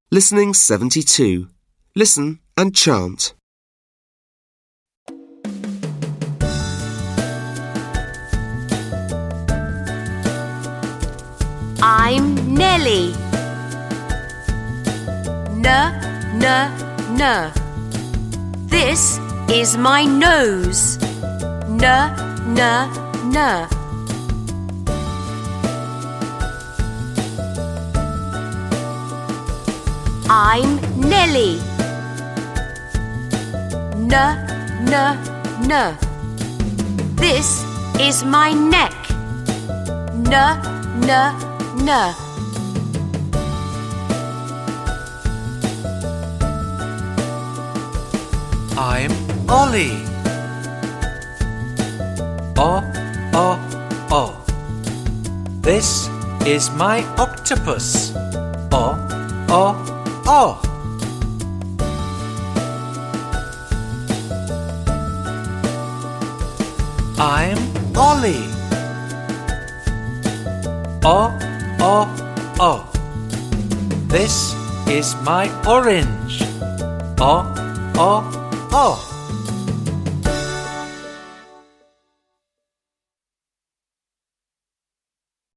Listening 72. Listen and chant. I'm Nelly. N. This is my nose. N. I'm Nelly. N. This is my neck. N. I'm Ollie. O. This is my octopus. O. I'm Ollie. O. This is my orange. O.